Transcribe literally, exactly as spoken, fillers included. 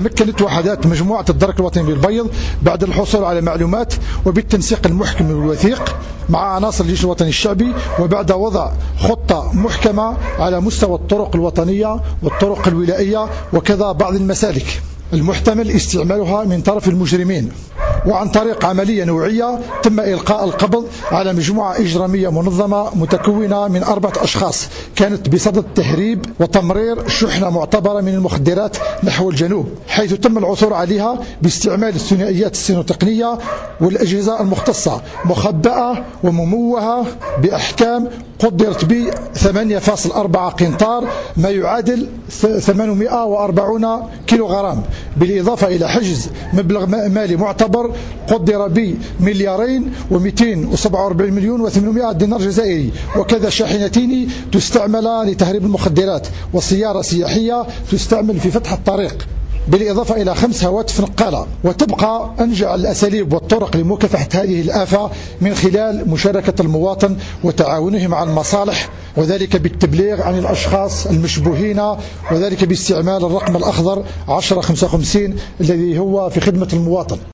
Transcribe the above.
مكنت وحدات مجموعة الدرك الوطني بالبيض بعد الحصول على معلومات وبالتنسيق المحكم والوثيق مع عناصر الجيش الوطني الشعبي، وبعد وضع خطة محكمة على مستوى الطرق الوطنية والطرق الولائية وكذا بعض المسالك المحتمل استعمالها من طرف المجرمين، وعن طريق عملية نوعية تم إلقاء القبض على مجموعة إجرامية منظمة متكونة من أربعة أشخاص كانت بصدد تهريب وتمرير شحنة معتبرة من المخدرات نحو الجنوب، حيث تم العثور عليها باستعمال الثنائيات السينوتقنية والأجهزة المختصة مخبأة ومموهة بأحكام قدرت ب ثمانية فاصلة أربعة قنطار ما يعادل ثمانمائة وأربعين كيلوغرام، بالإضافة إلى حجز مبلغ مالي معتبر قدر بمليارين ومئتين وسبعة وأربعين مليون وثمانمائة دينار جزائري، وكذا شاحنتين تستعمل لتهريب المخدرات، وسيارة سياحية تستعمل في فتح الطريق، بالإضافة إلى خمس هواتف نقالة. وتبقى أنجع الأساليب والطرق لمكافحة هذه الآفة من خلال مشاركة المواطن وتعاونه مع المصالح، وذلك بالتبليغ عن الأشخاص المشبوهين، وذلك باستعمال الرقم الأخضر عشرة خمسة وخمسين الذي هو في خدمة المواطن.